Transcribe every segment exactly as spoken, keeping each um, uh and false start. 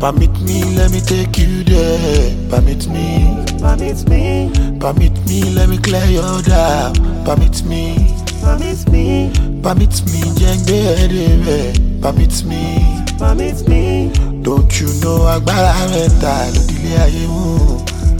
Permit me, let me take you there. Permit me, Permit me, permit me, let me clear your doubt. Permit me, permit me, permit me, jengbe. Permit me, permit me. don't you know agbára mẹ́ta ló dilé ayé mú?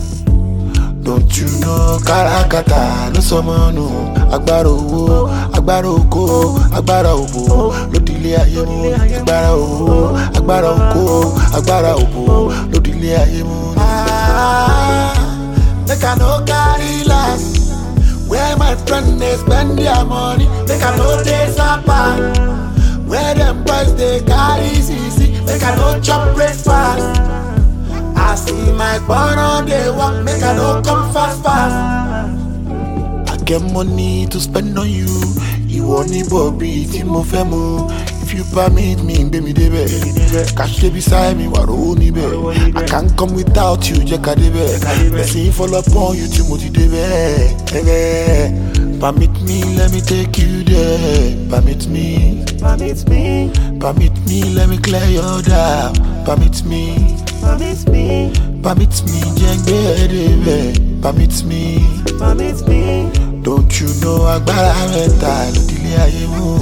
Don't you know káràkátà ló sọmọ nù? Agbára owó, agbára oko, agbára òbò ló dilé ayé mú. Agbára owó, agbára oko, agbára òbò ló dilé ayé mú. Ah, make I no carry last. Where my friend they spend their money, make I no dey sapa. Where them boys they carry easy, make I no chop breakfast. I see my born on the walk, make I no come fast fast. I get money to spend on you. You want me, Bobby, Timo Femo. If you permit me, baby, debe. Cash dey beside me, waro ni be. I can't come without you, Jeka debe. Blessing fall upon you, Timothy debe. Permit me, let me take you there. Permit me, Permit me, permit me, let me clear your doubt. Permit me, permit me, permit me, jengbe. Permit me, permit me. don't you know agbára mẹ́ta ló dilé ayé mú?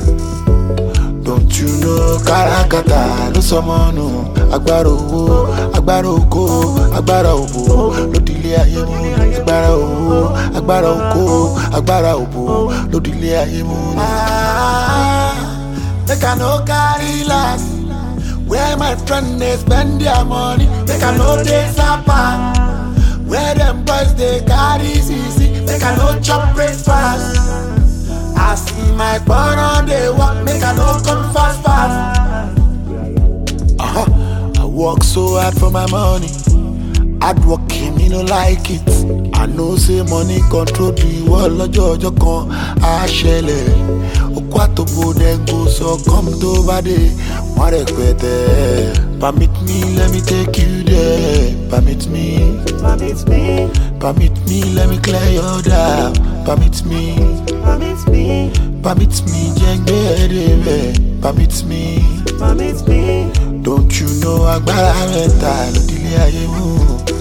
Don't you know káràkátà ló sọmọ nù? Agbára owó, agbára oko, agbára òbò ló dilé ayé mú. Agbára owó, agbára oko, agbára òbò ló dilé ayé mú. Ah, make I no carry last. Where my friend they spend their money, make I no dey sapa. Where them boys they carry easy, make I no chop breakfast. I see my born on the walk, make I no come fast fast. Uh-huh. I work so hard for my money. Hard working, me no like it. I know say money control the world. Lọ́jọ́ ọjọ́ kan á ṣẹlẹ̀. Okú àtòbò then go so come tó bá dé. Wọ́n rẹpẹtẹ. Permit me, let me take you there. Permit me, Permit me, permit me, let me clear your doubt. Permit me, permit me, permit me, jengbe. Permit me, permit me. don't you know agbára mẹ́ta ló dilé ayé mú?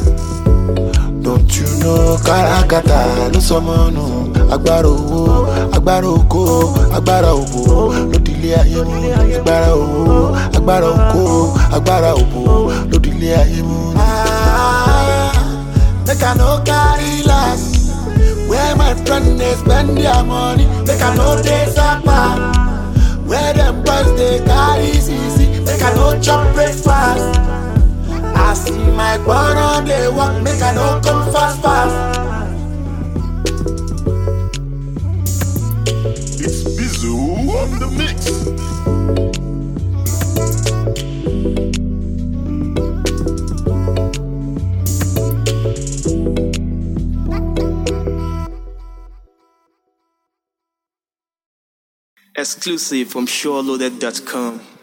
Don't you know káràkátà ló sọmọ nù? Agbára owó, agbára oko, agbára òbò ló dilé ayé mú. Agbára owó, agbára oko, agbára òbò ló dilé ayé mú. Ah, make I no carry last. Where my friend they spend their money, make I no dey sapa. Where them boys they carry easy, make I no chop breakfast. I see my born on the walk, make I no come fast fast. It's Bizu on the mix. Exclusive from SureLoaded dot com.